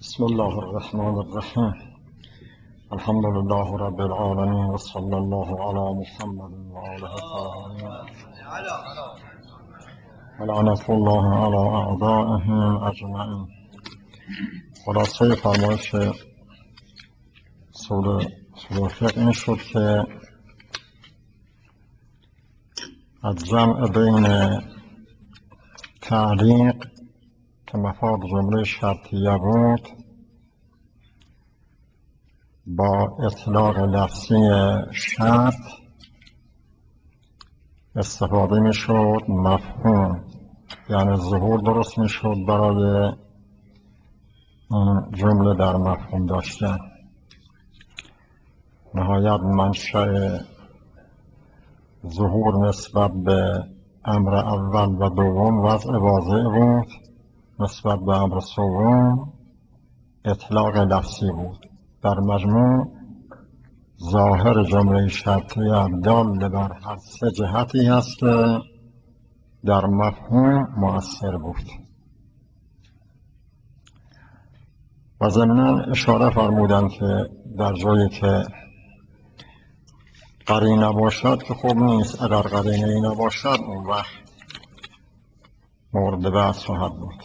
بسم الله الرحمن الرحیم. الحمد لله رب العالمین و صلی الله علی محمد و آله الطاهرین و لعنة الله علی اعدائهم اجمعین. خلاصه فرمایش اصول فقه این شد که از جمع بین تعلیق که مفاد جمله شرطیه بود با اطلاق لفظی شرط استفاده می شد مفهوم، یعنی ظهور درست می شد برای این جمله در مفهوم داشتن. نهایت منشأ ظهور نسبت به امر اول و دوم وضع واضح بود، نسبت به امر سوم اطلاق لفظی بود. در مجموع ظاهر جمله شرطیه دال بر هر سه جهتی هست که در مفهوم مؤثر بود. و ضمناً اشاره فرمودند که در جایی که قرینه باشد که خوب نیست، اگر قرینه نباشد اون وقت مورد بحث خواهد بود.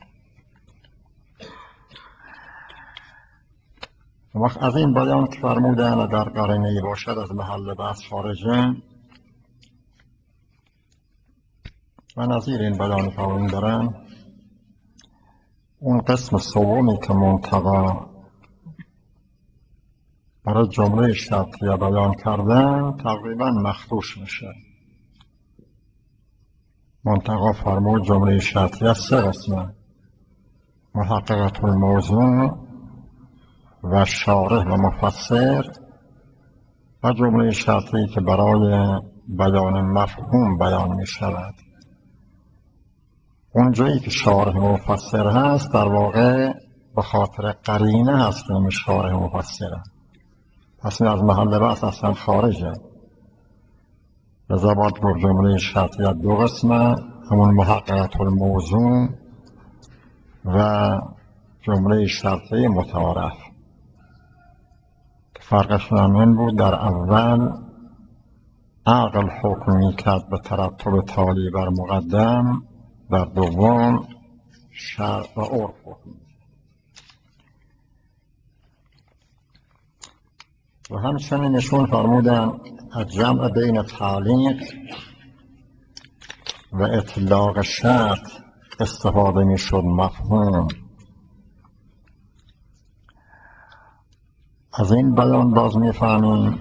وقت از این بیان که فرمودن اگر قرینه باشد از محل بحث خارجه و نظیر این بیان که آن دارن، اون قسم سومی که منطقا برای جمله شرطیه بیان کردن تقریبا مخدوش میشه. منطقا فرمود جمله شرطیه سه قسمه: محققة الموضوع و شارح و مفسر و جمله شرطی که برای بیان مفهوم بیان می شود. اونجایی که شارح و مفسر هست در واقع به خاطر قرینه هست که این شارح و مفسره، پس این از محل بحث اصلا خارجه. لذا باید گفت جمله شرطیه دو قسمه، همون محققة الموضوع و جمله شرطی متعارف. فرقشون هم این بود در اول عقل حکم میکرد به ترتب تالی بر مقدم، در دوم شرع و عرف حکم. و همچنین نشون فرمودن از جمع بین تعلیق و اطلاق شرط استفاده میشد مفهوم. از این بیان باز میفهمیم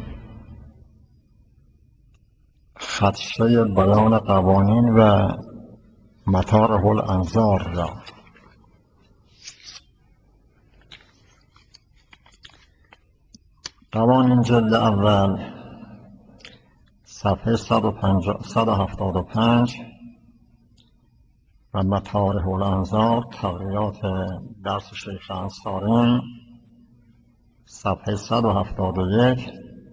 خدشه بیان قوانین و مطارح الانظار را. قوانین جلد اول صفحه 175 و مطارح الانظار تقریرات درس شیخ انصاری صفحه 171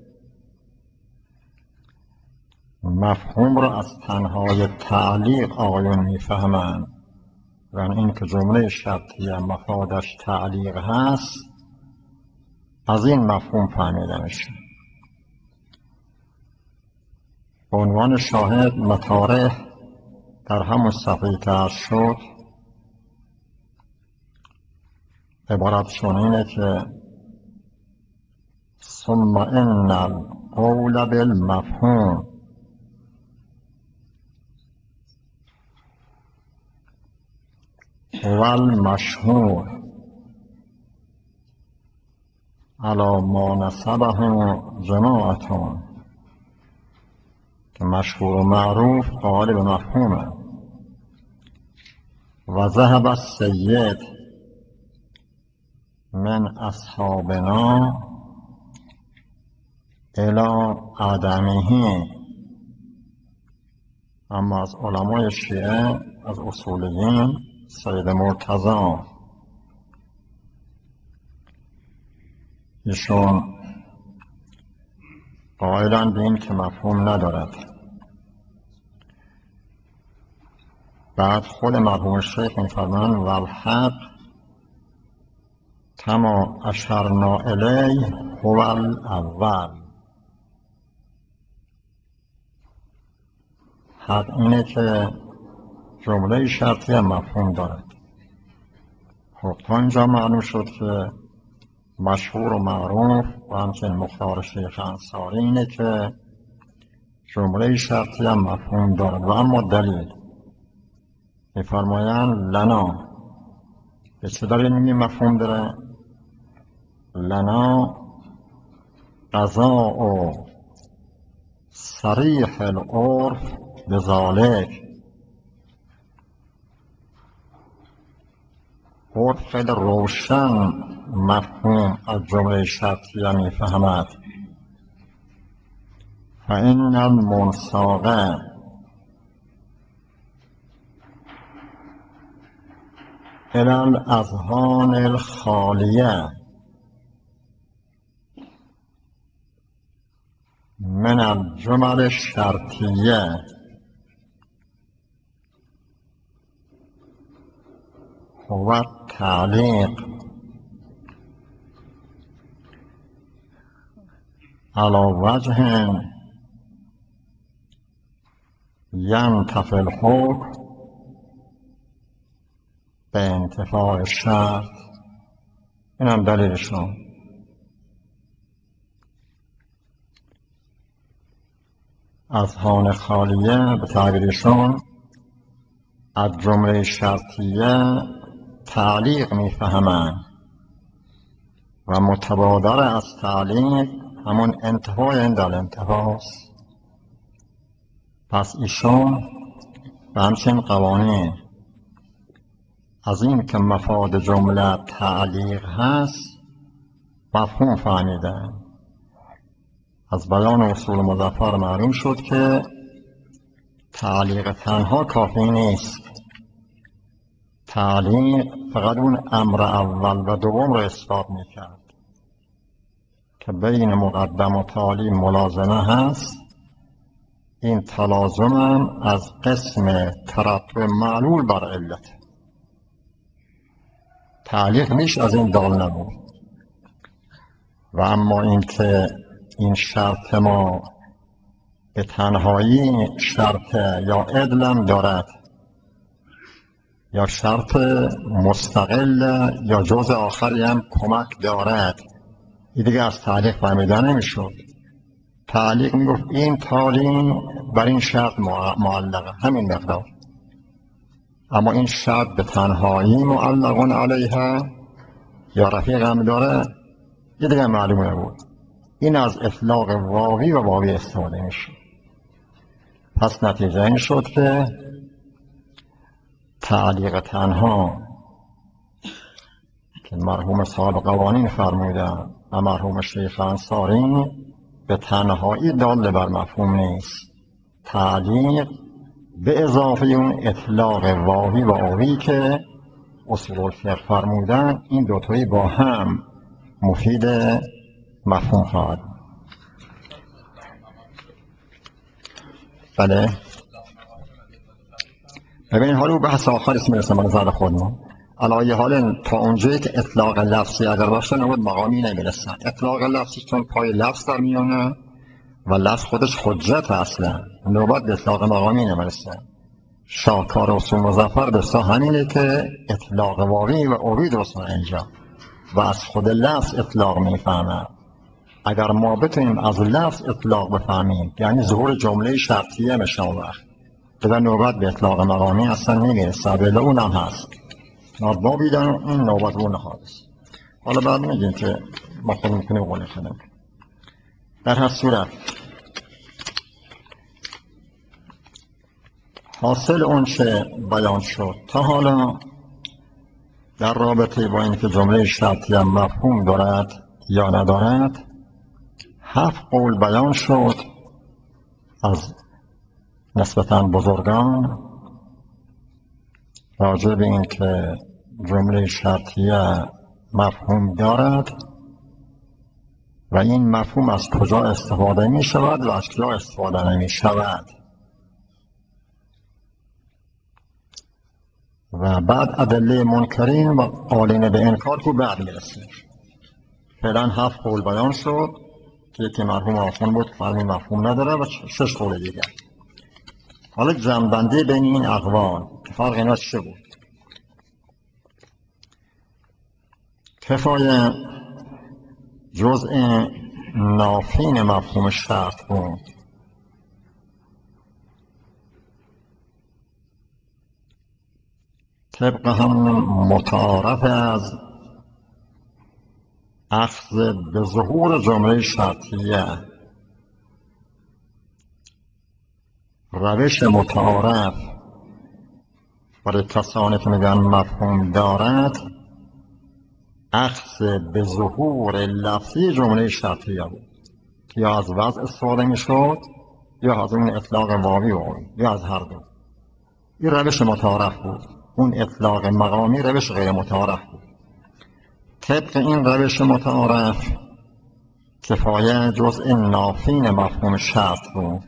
مفهوم را از تنهای تعلیق آقایون میفهمند، و این که جمله شرطیه مفادش تعلیق هست از این مفهوم فهمیده میشه. به عنوان شاهد مطارح در همون صفحه که عرض شد عبارتشون اینه که ثم ان القول بالمفهوم هو المشهور علی ما نسبه جماعتون، که مشهور و معروف قائل به مفهومه. و ذهب السید من اصحابنا الی عدمه، اما از علمای شیعه از اصولیین سید مرتضی ایشون قائلند به این که مفهوم ندارد. بعد خود مرحوم شیخ می‌فرمایند والحق کما اشرنا الیه هو الاول. حق اینه که جمله شرطی هم مفهوم دارد. خب تا اینجا معلوم شد که مشهور و معروف و همچنین مختار شیخ انصاری اینه که جمله شرطی هم مفهوم دارد و اما دلیل میفرمایند لنا. به چه دلیل میگیم مفهوم داره؟ لنا قضاء صریح العرف بذالک. عرف خیلی روشن مفهوم از جمله شرطیه میفهمد. فإن المنساق الی الاذهان الخالیه من الجمل الشرطیه هو التعلیق علی وجه ینتفی الحکم به انتفاع شرط. این هم دلیلشون. اذهان خالیه به تعبیرشون از جمله شرطیه تعلیق میفهمند و متبادر از تعلیق همون انتهای عند الانتهاست. پس ایشون و همچنین قوانین از این که مفاد جمله تعلیق هست مفهوم فهمیدن. از بیان اصول مظفر معلوم شد که تعلیق تنها کافی نیست. تعلیق فقط اون امر اول و دوم رو اثبات میکرد که بین مقدم و تالی ملازمه هست. این تلازم هم از قسم ترتب معلول بر علت. تعلیق میش از این دال نبود. و اما این که این شرط ما به تنهایی شرط یا عدلم دارد یا شرط مستقل یا جزء آخری هم کمک دارد، این دیگه از تعلیق فهمیده نمیشد. تعلیق میگفت این تالی بر این شرط معلقه، همین مقدار. اما این شرط به تنهایی معلقون علیها یا رفیق هم داره، یه دیگه معلوم نبود. این از اطلاق واوی و واوی استفاده میشه. پس نتیجه این شد که تعلیق تنها که مرحوم صاحب قوانین فرمودن و مرحوم شیخ انصاری به تنهایی دال بر مفهوم نیست. تعلیق به اضافه اون اطلاق واوی و آوی که اصول الفقه فرمودن، این دوتایی با هم مفید مفهوم خواهد. بله ببینید حالا بحث آخر اسم میرسه من نظر خودمون. علایه حال تا اونجایی که اطلاق لفظی اگر باشه نبود مقامی نمیرسن. اطلاق لفظی چون پای لفظ در میانه و لفظ خودش حجت اصلا، نوبت به اطلاق مقامی نمیرسه. شاهکار اصول مظفر بسا همینه که اطلاق واوی و اوی درست اینجا و از خود لفظ اطلاق میفهمه. اگر ما بتونیم از لفظ اطلاق بفهمیم یعنی ظهور جمله شرطیه میشه وقت دیگر نوبت به اطلاق مقامی اصلا نمیرسه. بله اون هم هست بابی دارن این نوبت اون حادث. حالا بعد میگیم که ما خود میکنیم قوله کنیم. در هر صورت حاصل اون چه بیان شد تا حالا در رابطه با اینکه جمله شرطیه مفهوم دارد یا ندارد 7 قول بیان شد از نسبتاً بزرگان راجع به این که جمله شرطیه مفهوم دارد و این مفهوم از کجا استفاده می شود و از کجا استفاده نمی شود. و بعد ادله منکرین و قالین به انکار که بعد میرسه. فعلا 7 قول بیان شد که یکی مرحوم آخوند بود فرمی مفهوم نداره و 6 قول دیگر. حالا جمع‌بندی بین این اقوال فرق اینا چه بود؟ کفایه جزء نافین مفهوم شرط بود. طبق هم متعارف از اخذ به ظهور جمله شرطیه، روش متعارف برای کسانی که میگن مفهوم دارد اخذ به ظهور لفظی جمله شرطیه بود که یا از وضع استفاده میشد یا از اون اطلاق واوی بود یا از هر دو. این روش متعارف بود. اون اطلاق مقامی روش غیر متعارف بود. طبق این روش متعارف کفایه جزء نافین مفهوم شرط بود.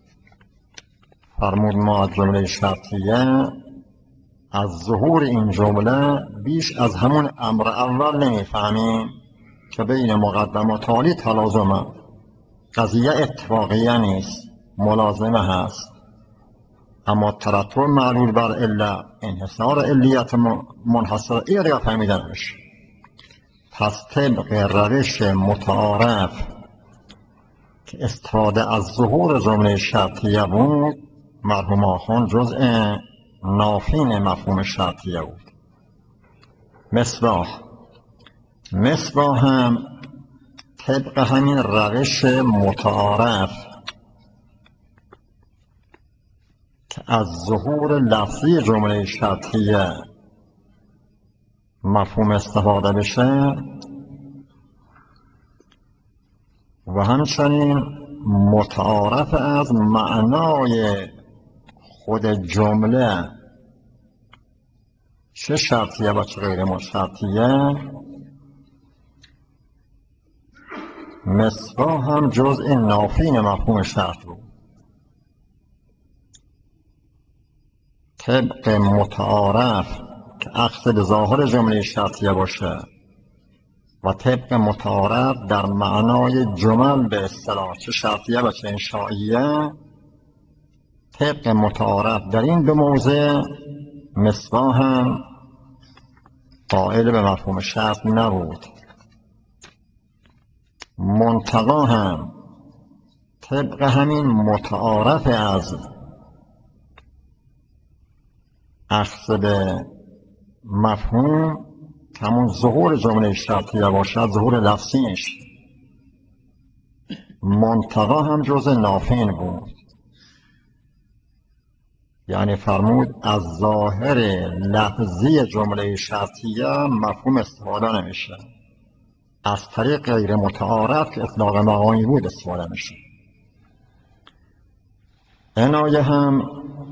فرمود ما از جمله شرطیه از ظهور این جمله بیش از همون امر اول نمیفهمیم که بین مقدم و تالی تلازمه، قضیه اتفاقیه نیست، ملازمه هست، اما ترتب معلول بر الا انحصار علیت منحصر ای را فهمیدن بشه. پس طبق روش متعارف که استفاده از ظهور جمله شرطیه بود، مرحوم آخوند جزء نافین مفهوم شرطیه بود. مصباح هم طبق همین روش متعارف که از ظهور لفظی جمله شرطیه مفهوم استفاده بشه و همچنین متعارف از معنای خود جمله چه شرطیه و چه غیر شرطیه، مصباح هم جزء نافین مفهوم شرط بود. طبق متعارف که اخذ به ظاهر جمله شرطیه باشه و طبق متعارف در معنای جمل به اصطلاح چه شرطیه و چه انشائیه، طبق متعارف در این دو موضع مصباح هم قائل به مفهوم شرط نبود. منتقا هم طبق همین متعارف از اخذ به مفهوم که همون ظهور جمله شرطیه باشد، ظهور لفظیش، منتقا هم جزء نافین بود. یعنی فرمود از ظاهر لفظی جمله شرطیه مفهوم استفاده نمیشه، از طریق غیر متعارف که اطلاق مقامی بود استفاده میشه. عنایه هم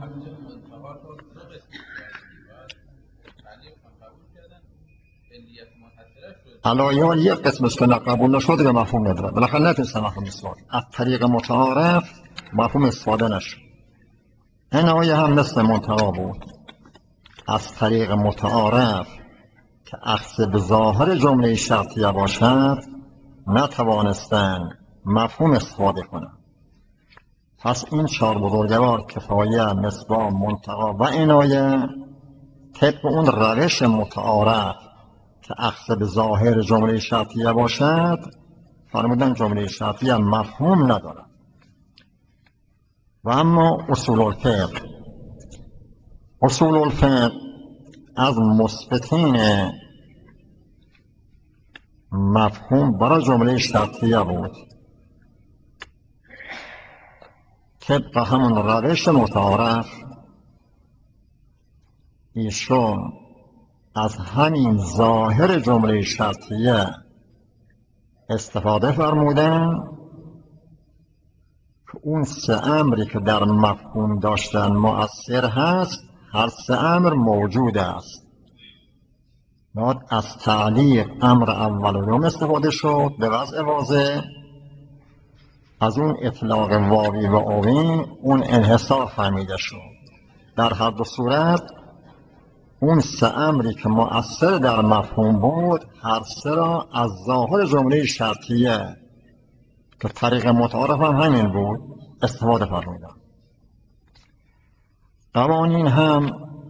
علایال یک قسمش که قبول نشد به مفهوم نداره، بالاخره نتونسته مفهوم استفاده از طریق متعارف مفهوم استفاده نشد. عنایه هم مثل منتقا بود، از طریق متعارف که اخذ به ظاهر جمله شرطیه باشد نتوانستن مفهوم استفاده کنند. پس این 4 بزرگوار کفایه، مصباح، منتقا و عنایه طبق اون روش متعارف که اخذ به ظاهر جمله شرطیه باشد فرمودن جمله شرطیه مفهوم ندارد. و اما اصول الفقه از مثبتین مفهوم برای جمله شرطیه بود. طبق همون روش متعارف ایشون از همین ظاهر جمله شرطیه استفاده فرمودن که اون 3 امری که در مفهوم داشتن مؤثر هست، هر 3 امر موجود است. بعد از تعلیق امر اول و دوم استفاده شد به وضع واضح، از اون اطلاق واوی و اوی اون انحصار فهمیده شد. در هر دو صورت اون سه امری که مؤثر در مفهوم بود هر سه را از ظاهر جمله شرطیه که طریق متعارف هم همین بود استفاده فرمودن. قوانین هم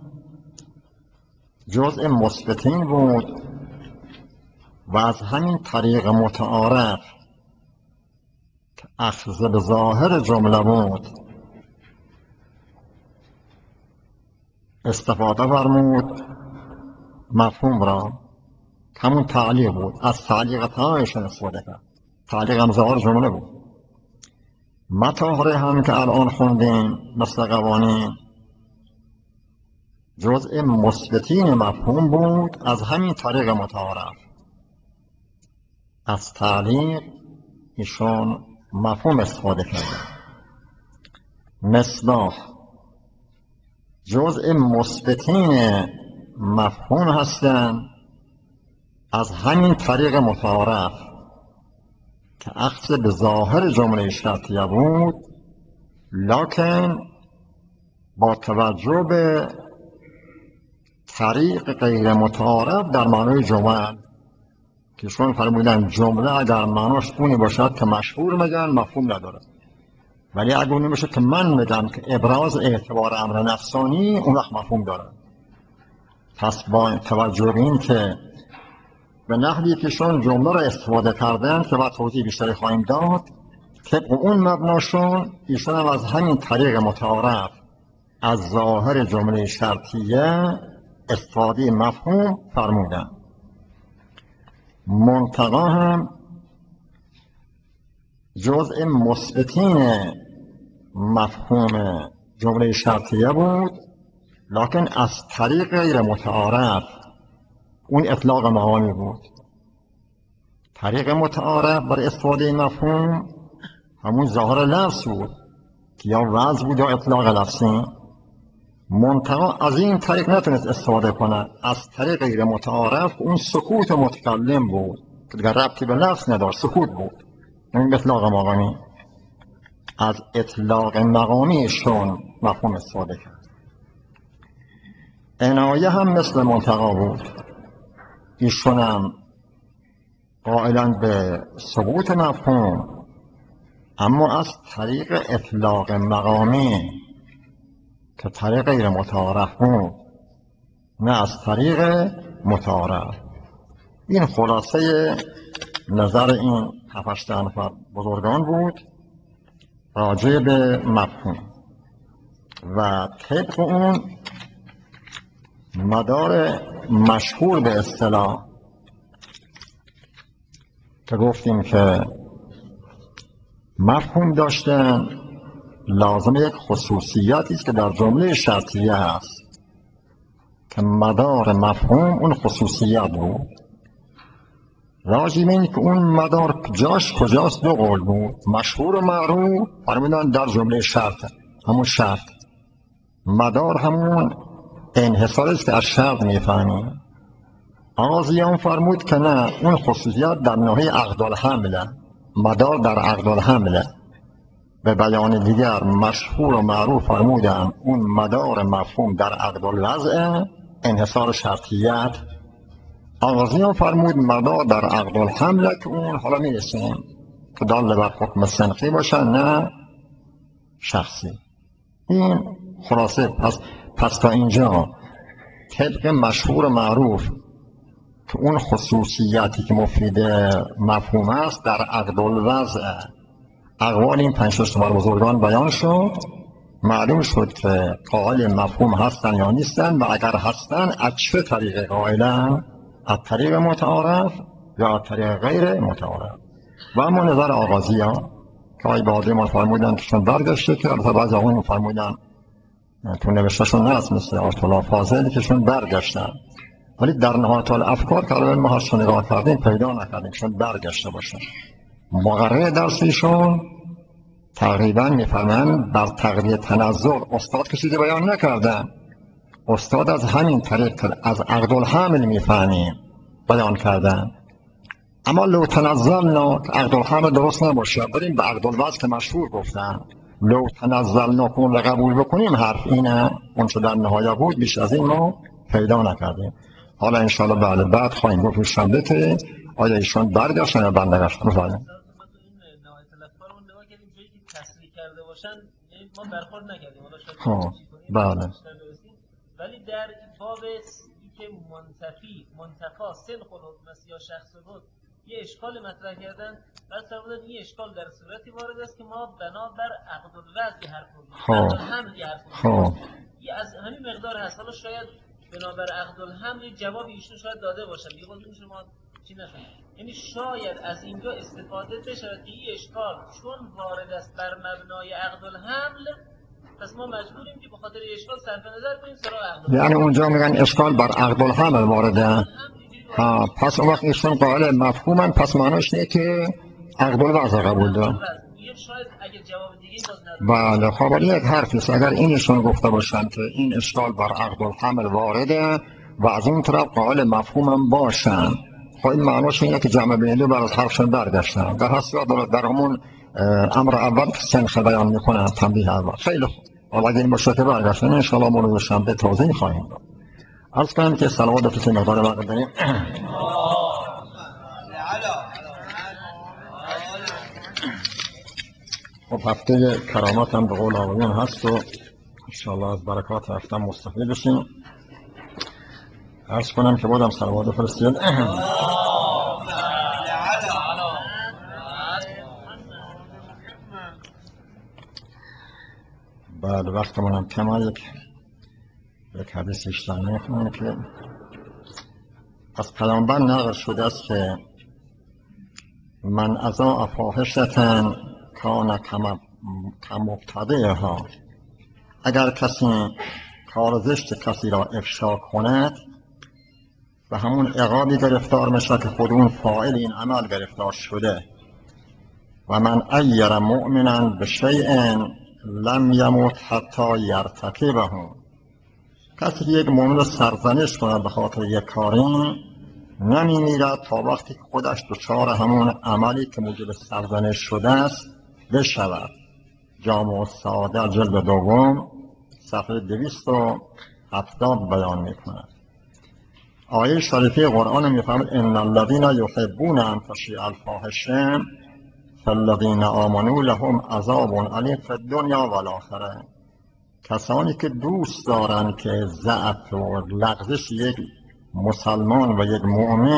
جزء مثبتین بود و از همین طریق متعارف که اخذ به ظاهر جمله بود استفاده فرمود مفهوم را. همون تعلیق بود، از تعلیق تمامشون استفاده کرد. تعلیق هم ظاهر جمله بود. مطاهره هم که الان خوندیم مثل قوانین جزء مثبتین مفهوم بود از همین طریق متعارف. از تعلیق ایشون مفهوم استفاده کرده. مصداق جزء مثبتین مفهوم هستند از همین طریق متعارف که اخذ به ظاهر جمله شرطیه بود، لکن با توجه به طریق غیر متعارف در معنای جمل که شون فرمودن جمله اگر معناش اونی باشد که مشهور میگن مفهوم نداره، ولی اگر اونی باشه که من میگم که ابراز اعتبار امر نفسانی اون وقت مفهوم داره. پس با توجه به این که به نحوی که شون جمله را استفاده کردن که بعد توضیح بیشتری خواهیم داد، طبق اون مبناشون ایشون هم از همین طریق متعارف از ظاهر جمله شرطیه استفاده مفهوم فرمودن. منتقا هم جزء مثبتین مفهوم جمله شرطیه بود، لکن از طریق غیر متعارف اون اطلاق معانی بود. طریق متعارف برای استفاده مفهوم همون ظاهر لفظ بود که یا وضع بود یا اطلاق لفظی. منتها از این طریق نتونست استفاده کنه. از طریق غیر متعارف اون سکوت متکلم بود که دیگر ربطی به لفظ نداشت، سکوت بود. این اطلاق مقامی. از اطلاق مقامیشون مفهوم استفاده کرد. عنایه هم مثل منتقا بود. ایشون هم قائلاً به ثبوت مفهوم اما از طریق اطلاق مقامی که طریق غیر متعارف بود، نه از طریق متعارف. این خلاصه نظر این 7-8 نفر بزرگان بود راجع به مفهوم و طبق اون مدار مشهور به اصطلاح که گفتیم که مفهوم داشتن لازم یک خصوصیاتی است که در جمله شرطیه هست که مدار مفهوم اون خصوصیت بود. راجع به این که اون مدار جاش کجاست دو قول بود. مشهور و معروف فرمودن در جمله شرط، همون شرط. مدار همون انحصار است که از شرط میفهمیم. آغازیان فرمود که نه، اون خصوصیات در ناحیه عقد الحمله، مدار در عقد الحمله. به بیان دیگر مشهور و معروف فرمودن اون مدار مفهوم در عقد الوضع، انحصار شرطیت. آغازیان فرمود مدار در عقد الحمله که اون حالا میرسیم که دال بر حکم سنخی باشن نه شخصی. این خلاصه پس تا اینجا طبق مشهور و معروف که اون خصوصیتی که مفید مفهوم است در عقد الوضع اقوال این 5-6 نفر بزرگان بیان شد. معلوم شد که قائل مفهوم هستن یا نیستن و اگر هستن از چه طریق قائلن، از طریق متعارف یا از طریق غیر متعارف. و اما نظر آغازیان که آقای بهادری ما فرمودن که چون برگشته که البته بعضی آقایون فرمودن تو نوشتهشون هست مثل آیت الله فاضل که چون برگشتن، ولی در نهایت الافکار که الان ما هاشون نگاه کردیم پیدا نکردیم چون برگشته باشن. مقرر درسیشون تقریبا میفرمایند بر تقویه تنزل استاد که چیزی بیان نکردن. استاد از همین طریق از عقد الحمل میفهمیم بیان کردن. اما لو تنزلنا عقد الحمل درست نباشه، بریم به عقد الوضع که مشهور گفتن. لو تنزلنا کن و قبول بکنیم حرف اینه اون چه در نهایه بود بیش از این ما پیدا نکردیم. حالا انشاءالله بعد خواهیم گفت شنبه که آیا ایشون برگشتن یا برنگشتن. بفرمایید. ما برخورد نکردیم، حالا بله. ولی در باب که منتفا سلخ الحکم است یا شخص الحکم یه اشکال مطرح کردن، بعد فرمودن این اشکال در صورتی وارد است که ما بنابر عقد الوضع حرف می‌زنیم، عقد الحمل حرف می‌زنیم. یه از همین مقدار هست. حالا شاید بنابر عقد الحمل جواب ایشون شاید داده باشن، دیگه خودمون شما چی نشون. یعنی شاید از اینجا استفاده بشه که این اشکال چون وارد است بر مبنای عقد الحمل، پس ما مجبوریم که به خاطر اشکال صرف نظر کنیم سراغ عقد الحمل. یعنی اونجا میگن اشکال بر عقد الحمل وارده. پس اون وقت ایشون قائل مفهومن، پس معناش اینه که عقد الوضع قبول دارن. شاید اگه جواب دیگه باز بله. خب ولی یک حرفی است، اگر اینشون گفته باشن که این اشکال بر عقد الحمل وارده و از اون طرف قائل مفهومم باشن، خب این معناش اینه که جمع بین دو بر از حرفشون برگشتن. در حسب در همون امر اول که سنخ بیان میکنن، تنبیه اول. خیلی خوب. حالا اگه این باشه که برگشتن انشاءالله مورد شنبه توضیح خواهیم داد. عرض کنم که صلوات بفرستید مقدار وقت داریم. خب هفته کرامات هم به قول آقایون هست و انشاءالله از برکات هفته مستفید بشیم. عرض کنم که بودم صلوات بفرستید. بعد وقتمون هم کما یک حدیث بیشتر میخونم که از پیامبر نقل شده است که من اضاع فاحشة کان کمبتدعها، اگر کسی کار زشت کسی را افشا کند و همون عقابی گرفتار میشه که خود اون فاعل این عمل گرفتار شده. و من ایر مؤمنا بشیء لم یمت حتی یرتکبه، کسی که یک مؤمن را سرزنش کند به خاطر یک کاری نمیمیرد تا وقتی که خودش دچار همون عملی که موجب سرزنش شده است بشود. جامع السعاده جلد دوم صفحه 270 بیان میکند. آیه شریفه قرآن میفرماید ان الذین یحبون ان تشیع الفاحشه فالذین آمنوا لهم عذاب علیم فی الدنیا والآخره. کسانی که دوست دارند که ضعف و لغزش یک مسلمان و یک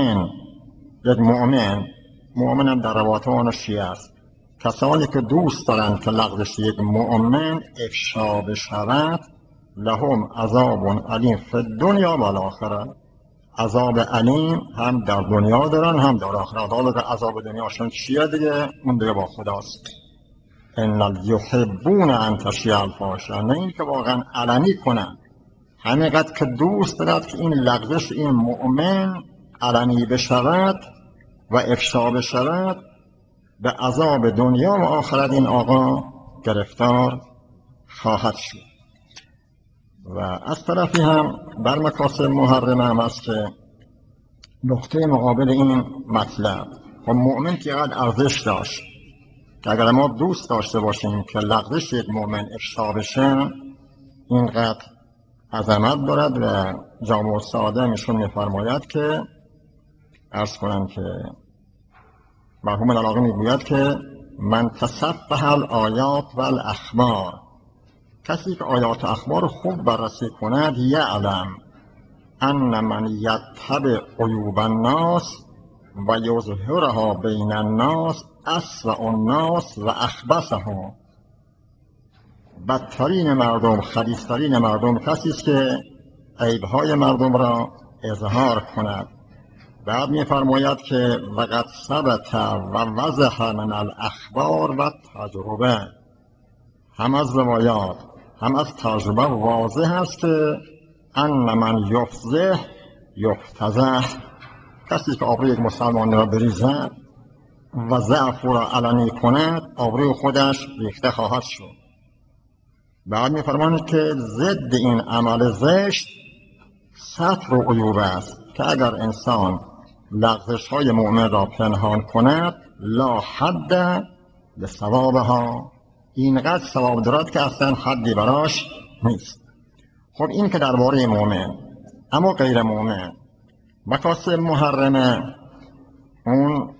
مؤمن هم در روایت آن شیعه است، کسانی که دوست دارند که لغزش یک مؤمن افشا بشود لهم عذاب علیم فی الدنیا والآخره، عذاب علیم هم در دنیا دارن هم در آخرت. حالا که عذاب دنیاشون چیه دیگه اون دیگه با خداست. ان یحبون ان تشیع الفاحشه، نه این که واقعا علنی کنن، همینقدر که دوست دارد که این لغزش این مؤمن علنی بشود و افشا بشود، به عذاب دنیا و آخرت این آقا گرفتار خواهد شد. و از طرفی هم بر مکاسب محرمه هم است که نقطه مقابل این مطلب و مؤمن که اینقدر ارزش داشت که اگر ما دوست داشته باشیم که لغزش یک مؤمن افشا بشه اینقدر عظمت دارد. و جامع السعاده میشون میفرماید که عرض کنم که مرحوم علاقه میگوید که من تصفح الآیات و الاخبار، کسی که آیات و اخبار خوب بررسی کند یعلم ان من یتبع عیوب الناس و یظهرها بین الناس اسوأ الناس و اخبثهم، بدترین مردم خبیثترین مردم کسی است که عیبهای مردم را اظهار کند. بعد می‌فرماید که وقد ثبت و وضح من الاخبار و تجربه، هم از روایات هم از تجربه واضح است که ان من یفضح یفتضح، کسی که آبروی یک مسلمان را بریزد و ضعف را علنی کند آبروی خودش ریخته خواهد شد. بعد می‌فرماید که ضد این عمل زشت ستر و عیوب است، که اگر انسان لغزش های مؤمن را پنهان کند لا حد لثوابها، اینقدر ثواب دارد که اصلا حدی براش نیست. خب این که درباره مؤمن. اما غیر مؤمن مکاسب محرمه، اون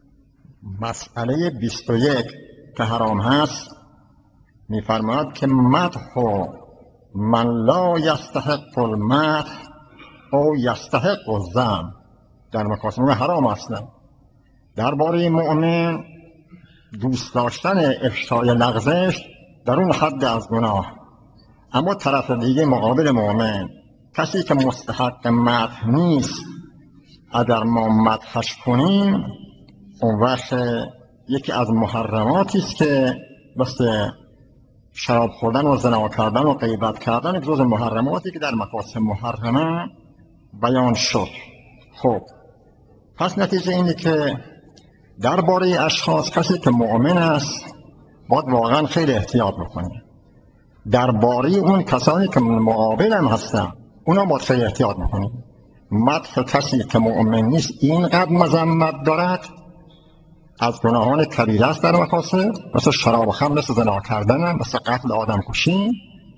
مسئله 21 که حرام هست میفرماید که مدح من لا یستحق المدح او یستحق الذم، در مکاسب حرام هستن. درباره مؤمن دوست داشتن افشای لغزش در اون حد از گناه، اما طرف دیگه مقابل مؤمن کسی که مستحق مدح نیست اگر ما مدحش کنیم اون وقت یکی از محرماتی است که مثل شراب خوردن و زنا کردن و غیبت کردن جز محرماتی که در مکاسب محرمه بیان شد. خب پس نتیجه اینه که درباره اشخاص کسی که مؤمن است باید واقعا خیلی احتیاط بکنه. درباره اون کسانی که مقابل هم هستن اونا باید خیلی احتیاط بکنه. مدح کسی که مؤمن نیست اینقدر مذمت دارد، از گناهان کبیره است در مکاسب، مثل شراب و خمر، مثل زنا کردن، مثل قتل آدم کشی،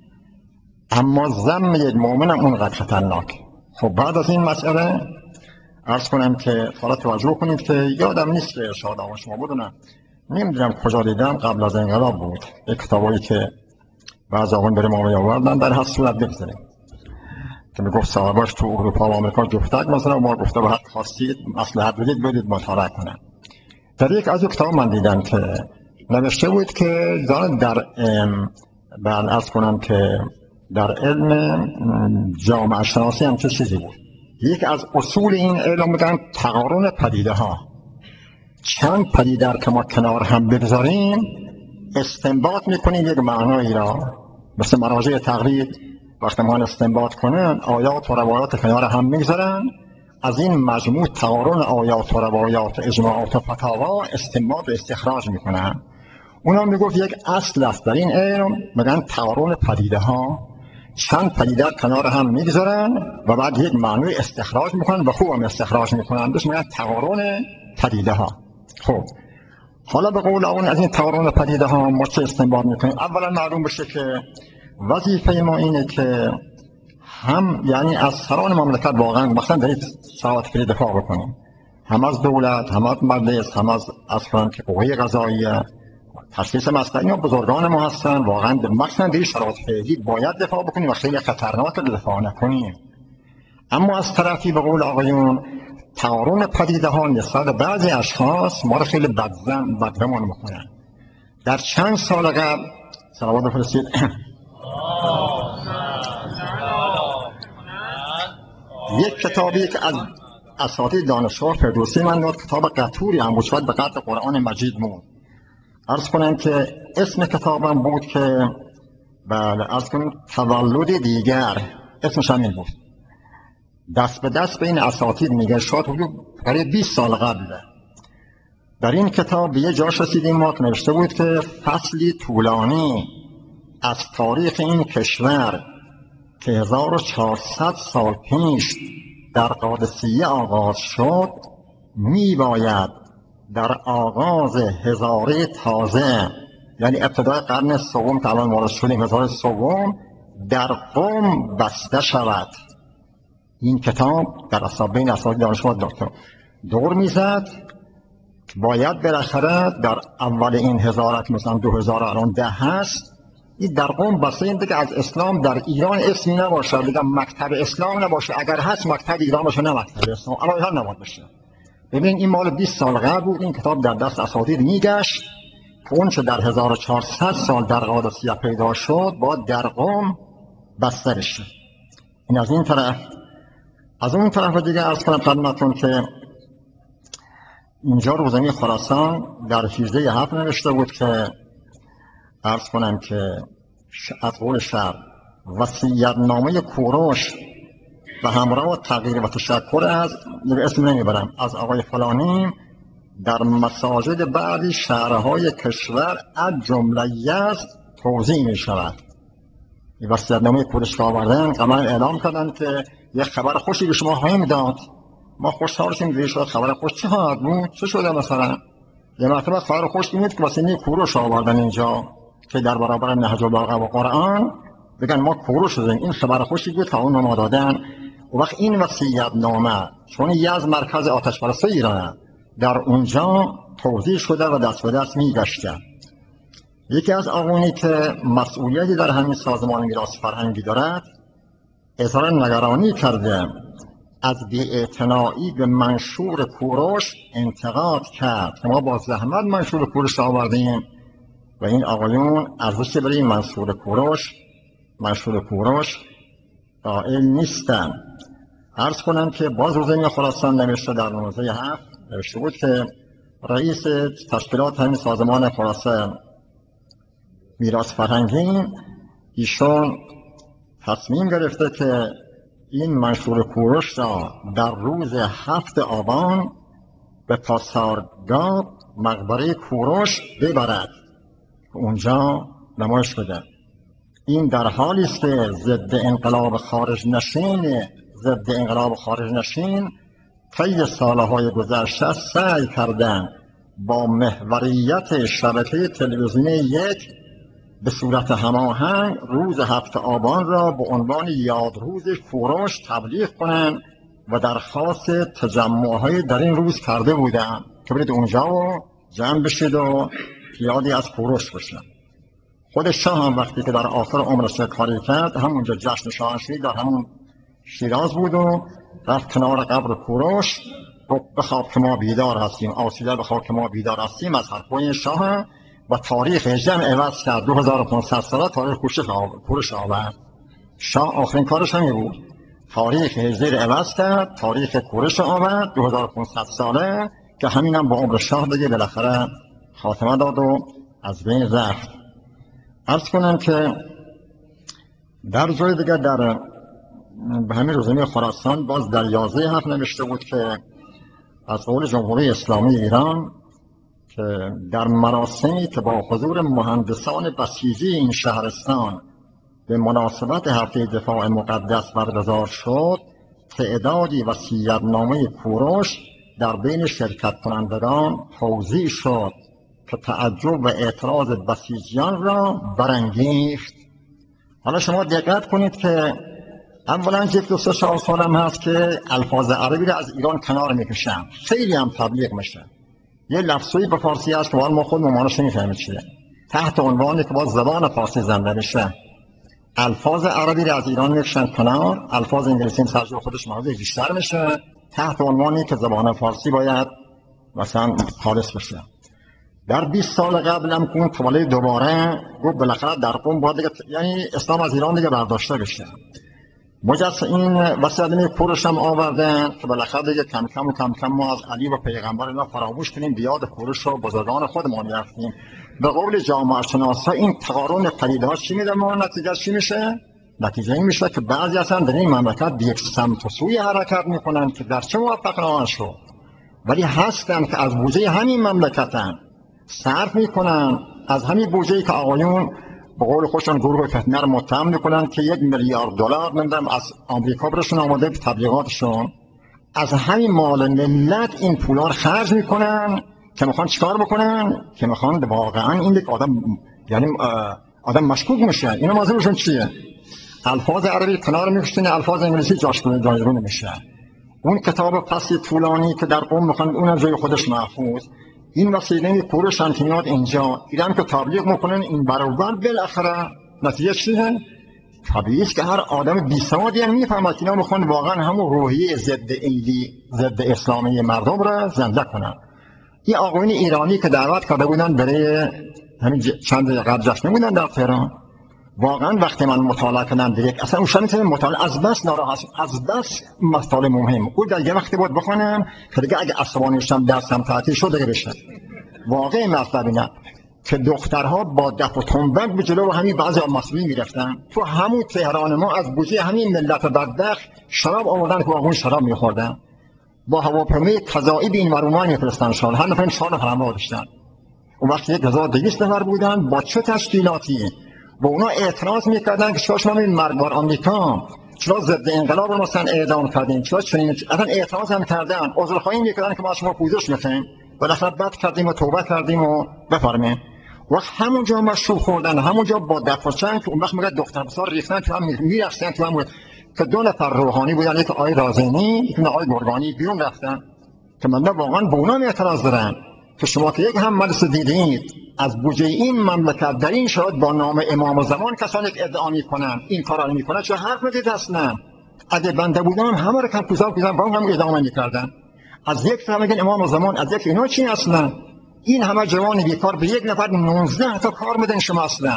اما ذم یک مؤمن هم اونقدر خطرناک. خب بعد از این مسئله عرض کنم که حالا توجه کنید که یادم نیست که ارشاد آقا شما بودونم، نمیدونم کجا دیدم، قبل از انقلاب بود، یک کتابایی که بعض آقایون برای ما میآوردن در هر صورت بگذاریم که میگفت صاحباش تو اروپا و آمریکا جفتک مثلا، ما گفته به حد خواستید مصلحت بدید برید مطالعه کنن. در یک از کتاب من دیدم که نوشته بود که در بعد عرض کنم که در علم جامعه شناسی هم چه چیزی بود، یک از اصول این علم بودن تقارن پدیده ها. چند پدیده که ما کنار هم بگذاریم استنباط میکنیم یک معنایی را، مثل مراجع تقلید وقتی ما استنباط کنن آیات و روایات کنار هم میگذارن، از این مجموع تقارن آیات و روایات اجماعات و فتاوا استنباط و استخراج میکنن. اونا میگفت یک اصل است در این علم، میگن تقارن پدیده ها، چند پدیده کنار هم میگذارن و بعد یک معنی استخراج میکنن و خوب هم استخراج میکنن، بهش میگن تقارن پدیده ها. خب حالا به قول اون از این تقارن پدیده ها ما چه استنباط میکنیم؟ اولا معلوم بشه که وظیفه ما اینه که هم یعنی از سران مملکت واقعا مثلا در این ساعت که دفاع بکنیم، هم از دولت، هم از مجلس، هم از اصلا که قوه قضاییه، تشخیص مسئله یا بزرگان ما هستن، واقعا مثلا در این شرایط فعلی باید دفاع بکنیم و خیلی خطرناک دفاع نکنیم. اما از طرفی به قول آقایون تقارن پدیده ها نسبت بعضی اشخاص ما رو خیلی بدگمان میکنن. در چند سال قبل صلوات بفرستید یک کتابی که از اساتید دانشگاه فردوسی من داد، کتاب قطوری هم بود، شاید به قدر قرآن مجید بود. عرض کنم که اسم کتابم بود که بله عرض کنم تولد دیگر، اسمش همین بود. دست به دست بین اساتید میگه، شاید قریب 20 سال قبله. در این کتاب به یه جاش رسیدیم ما که نوشته بود که فصلی طولانی از تاریخ این کشور که 1400 سال پیش در قادسیه آغاز شد میباید در آغاز هزاره تازه، یعنی ابتدای قرن سوم که الان وارد شدیم، هزاره سوم، در قم بسته شود. این کتاب در بین اساتید دانشگاه دور میزد که باید بالاخره در اول این هزاره که مثلا 2000 الان 10 هست، این در قم بسته، این دیگه از اسلام در ایران اسمی نباشه، دیگه مکتب اسلام نباشه، اگر هست مکتب ایران باشه نه مکتب اسلام، اما ایران نباید بشه. ببین این مال 20 سال قبل بود، این کتاب در دست اساتید میگشت که اون چه در 1400 سال در قادسیه پیدا شد باید در قم بسته بشه. این از این طرف. از اون طرف دیگه عرض کنم خدمتتون که اینجا روزنامه خراسان در 18/7 نوشته بود که عرض کنم که از قول شعر وصیت‌نامه کوروش و همراه و تغییر و تشکر از اسم نمیبرم از آقای فلانی در مساجد بعضی شهرهای کشور از جمله یزد توزیع می شود. این وصیت‌نامه کوروش که آوردن قبلا اعلام کردن که یک خبر خوشی به شما خواهیم داد. ما خوشحال شدیم دیگه، شد خبر خوش چه خواهد بود؟ چه شده مثلا؟ یه مرتبه خبر خوش این بود که واسه کوروش آوردن اینجا که در برابر نهج البلاغه و قرآن بگن ما کوروش شدیم. این خبر خوشی بود که اون ما دادن. و وقت این وصیت نامه چون یزد مرکز آتش پرستی ایرانه، در اونجا توضیح شده و دست به دست می گشته. یکی از آقایانی که مسئولیتی در همین سازمان میراث فرهنگی دارد اظهار نگرانی کرده، از بی‌اعتنایی به منشور کوروش انتقاد کرد که ما با زحمت منشور کوروش آوردیم و این آقایون ارزش برای منشور کوروش قائل نیستن. عرض کنم که باز روزنامه خراسان نوشته در نوزه 7 نوشته بود که رئیس تشکیلات همین سازمان خراسان میراث فرهنگی ایشون تصمیم گرفته که این منشور کوروش را در روز 7 آبان به پاسارگاد مقبره کوروش ببرد، اونجا نمایش بده. این در حالی است که ضد انقلاب خارج نشین طی سالهای گذشته سعی کردند با محوریت شبکه تلویزیونی یک به صورت هماهنگ روز 7 آبان را به عنوان یادروز کوروش تبلیغ کنند و درخواست تجمع‌های در این روز کرده بودند که برید اونجا و جمع بشید و یادی از کوروش بشن. خود شاه هم وقتی که در آخر عمرش کاری کرد همونجا جشن شاهنشاهی در همون شیراز بود و رفت کنار قبر کوروش بخواب که ما بیدار هستیم، آسیده بخواب که ما بیدار هستیم از حرفای شاه و تاریخ 18 عوض کرد. 2500 ساله تاریخ کوروش آورد. شاه آخرین کارش همین بود، تاریخ 18 عوض کرد، تاریخ کوروش آورد 2500 ساله که همین هم با عمر شاه دیگه بالاخره خاتمه داد و از بین رفت. عرض کنم که در جای دیگر در همین روزنامه خراسان باز در 11 هفت نوشته بود که از قول جمهوری اسلامی ایران که در مراسمی که با حضور مهندسان بسیجی این شهرستان به مناسبت هفته دفاع مقدس برگزار شد، تعدادی وصیت‌نامه کوروش در بین شرکت کنندگان توزیع شد که تعجب و اعتراض بسیجیان را برانگیخت. حالا شما دقت کنید که اولا یک دو سه سال هم هست که الفاظ عربی را از ایران کنار میکشن، خیلی هم تبلیغ میشه. یه لفظی به فارسی هست که ما خود ممانش نمیفهمید چیه، تحت عنوانی که باز زبان فارسی زنده بشه الفاظ عربی را از ایران میکشن کنار، الفاظ انگلیسی ترجمه خودش موضوع بیشتر میشه، تحت عنوانی که زبان فارسی باید مثلا خالص بشه. در 20 سال قبل هم کون تولی دوباره گفت بالاخره در قم باید دیگه، یعنی اسلام از ایران دیگه برداشته بشه. مجسم این وصیت‌نامه کوروش هم آوردن که بالاخره دیگه کم کم ما از علی و پیغمبر اینا فراموش کنیم، بیاد کوروش و بزرگان خودمون رفتیم. به قول جامعه شناسا این تقارن پدیده‌ها چی میده؟ ما نتیجه چی میشه؟ نتیجه این میشه که بعضی اصلا در این مملکت به یک سمت و سوی حرکت میکنن که در چه موفق نخواهند شد، ولی هستن که از بودجه همین مملکتن صرف میکنن، از همین بودجه‌ای که آقایون به قول خودشون گروه فتنه رو متهم میکنن که $1 میلیارد نمیدونم از آمریکا برشون آماده به تبلیغاتشون، از همین مال ملت این پولا رو خرج میکنن که میخوان چیکار بکنن؟ که میخوان واقعا این یک آدم، یعنی آدم مشکوک میشه. اینا موضوعشون چیه؟ الفاظ عربی کنار میکشن، الفاظ انگلیسی جایگزین میشه. اون کتاب فصل طولانی که در قم میخوان اونم جای خودش محفوظ. این وسیله کوروش هم که میاد اینجا ایران که تبلیغ میکنن این برابر، بالاخره نتیجه چیه؟ طبیعی است که هر آدم بی‌سوادی هم میفهمه که اینا میخوان واقعا همون روحیه ضد اسلامی مردم را زنده کنن. این آقایون ایرانی که دعوت کرده بودن برای همین چند قبل جشن بودن در تهران، واقعا وقتی من مطالعه کردم دیگه اصلا اون میتونم مطالعه از بس ناراحت، از بس مطالعه مهم بود در یه وقتی بود بخونم که دیگه اگه عصبانی شدم درسم تعطیل شد دیگه بشه. واقعا مطلب اینه که دخترها با دف و تنبک به جلو همین بعضی مسئولین میرفتن تو همون تهران ما از بودجه همین ملت بدبخت شراب آوردن که واقعا شراب میخوردن، با هواپیمای فضایی به این ورما میفرستن شان، هر نفر 4 نفر همراه داشتن. اون وقت 1200 نفر بودن با چه تشکیلاتی با اونا اعتراض میکردن که چرا شما این مرگبار آمریکا، چرا ضد انقلاب رو مثلا اعدام کردین، چرا چنین اصلا اعتراض هم کردن، عذرخواهی میکردن که ما شما پوزش میخوایم، بالاخره بد کردیم و توبه کردیم و بفرمایید. وقت همونجا مشروب خوردن، همونجا با دفع و چنگ، اون وقت میگه دختر بسار ریختن تو هم میرفتن تو هم که 2 نفر روحانی بودن، یک آقای رازمی یک آقای گرگانی بیرون رفتن که من واقعا به اونا اعتراض دارم که شما که یک هم مجلس دیدید از بودجه این مملکت در این شرایط با نام امام زمان کسانی که ادعا میکنن این کارا رو میکنن چه حرف میدید اصلا؟ اگه بنده بودم همه رو کپوزا با هم ادامه میکردن. از یک طرف میگن امام زمان، از یک اینا چی اصلا؟ این همه جوان بیکار به یک نفر 19 تا کار میدن شما اصلا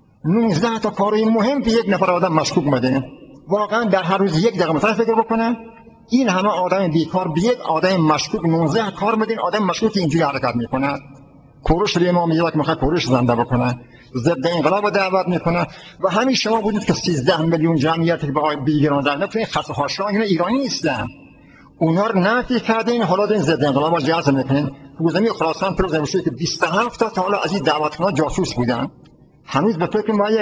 19 تا کاری مهم به یک نفر آدم مشکوک میدن. واقعا در هر روز 1 دقیقه مثلا فکر بکنن این همه آدم بیکار به یک آدم مشکوک 19 کار میدن. آدم مشکوک اینجوری حرکت میکنه، کوروش به امام یک میخواد کوروش زنده بکنه، ضد انقلاب دعوت میکنه. و همین شما بودید که 13 میلیون جمعیت که به بیگران در نکنین خط حاشا اینا ایرانی نیستن، اونا رو نفی کردین، حالا این ضد انقلاب جذب میکنین. روزنامه خراسان پروز نوشته که 27 تا حالا از این دعوتخونا جاسوس بودن. هنوز به فکر ما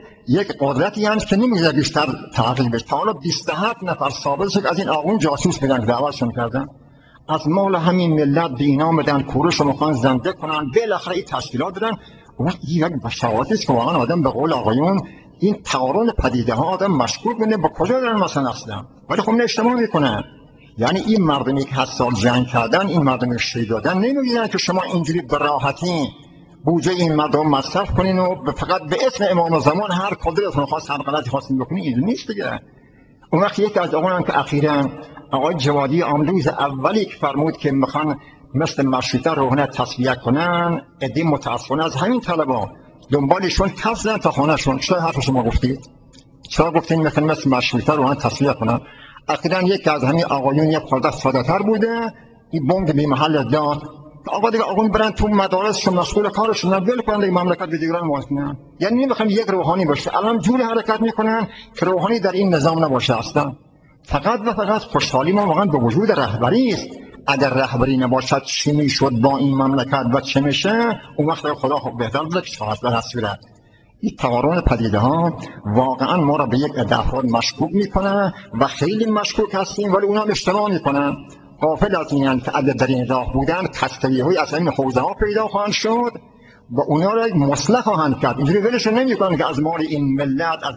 یک قدرتی هست که نمیشه بیشتر تحقیق بشه. تا حالا 27 نفر ثابت شد از این آقایون جاسوس بودن، دعوتشون کردن، از مال همین ملت به اینا بدن، کوروش رو میخوان زنده کنن، بالاخره این تشکیلات بدن. اون یک بشاعتی است که واقعا آدم به قول آقایون این تقارن پدیده ها آدم مشکوک بینه با کجا دارن مثلا اصلا. ولی خب اجتماع میکنن. یعنی این مردمی که 7 سال جنگ کردن، این مردمی شهید دادن، نمیگن که شما اینجوری به راحتی بودجه این مردم مصرف کنین و فقط به اسم امام زمان هر قدرتتون خواست هر غلطی خواستین بکنین. این نیست دیگه. اون وقت یک از آقایان که اخیراً آقای جوادی آمروز اولی که فرمود که میخوان مثل مشروطه روحانه تصفیه کنن، عده متاسفانه از همین طلبا دنبالشون کف زدن تا خانهشون. چرا حرف شما گفتید؟ چرا گفتین میخوان مثل مشروطه روحانه تصفیه کنن؟ اخیراً یک از همین آقایون یک خورده ساده‌تر بوده، این بمب بی محل داد. آقا دیگه آقایون برن تو مدارسشون مشغول کارشون، ول کنن دیگه مملکت به دیگران موازنه. یعنی نمیخوان یک روحانی باشه. الان جوری حرکت میکنن که روحانی در این نظام نباشه اصلا. فقط و فقط خوشحالی ما واقعا به وجود رهبری است. اگر رهبری نباشد چی میشد با این مملکت و چه میشه؟ اون وقت خدا خوب بهتر بوده که چهار در صورت این تقارن پدیده ها واقعا ما را به یک عده افراد مشکوک میکنه و خیلی مشکوک هستیم، ولی اونا هم اشتباه میکنن. غافل از اینن که اگر در این راه بودن کستری های از این حوزه ها پیدا خواهند شد و اونا را مصلح خواهند کرد. اینجوری ولشون نمیکنن که از مال این ملت از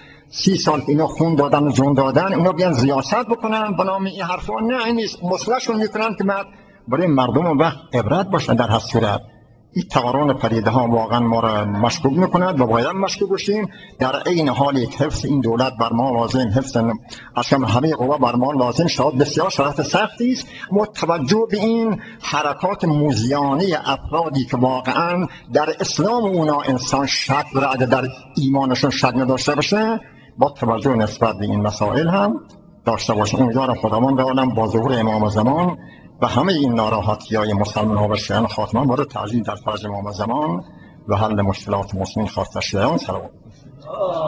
30 سال که اینا خون دادن و جون دادن اونا بیان ریاست بکنن به نام این حرفا. نه، این نیست. مصلحشون میکنن که برای مردم وقت عبرت باشن. در هر صورت این تقارن پدیده ها واقعا ما را مشکوک میکند و باید مشکوک باشیم. در عین حالی که حفظ این دولت بر ما لازم، حفظ اصلا همه قوا بر ما لازم شد، بسیار شرط سختی است. با توجه به این حرکات موذیانه افرادی که واقعا در اسلام اونا انسان شک داره، اگر در ایمانشون شک نداشته باشه، با توجه نسبت به این مسائل هم داشته باشه. امیدوارم خداوند عالم با ظهور امام زمان و همه این ناراحتی‌های مسلمان‌ها و شیعیان خاتمه مورد تعظیم در فرج امام زمان و حل مشکلات مسلمین خاصه شیعیان سلام.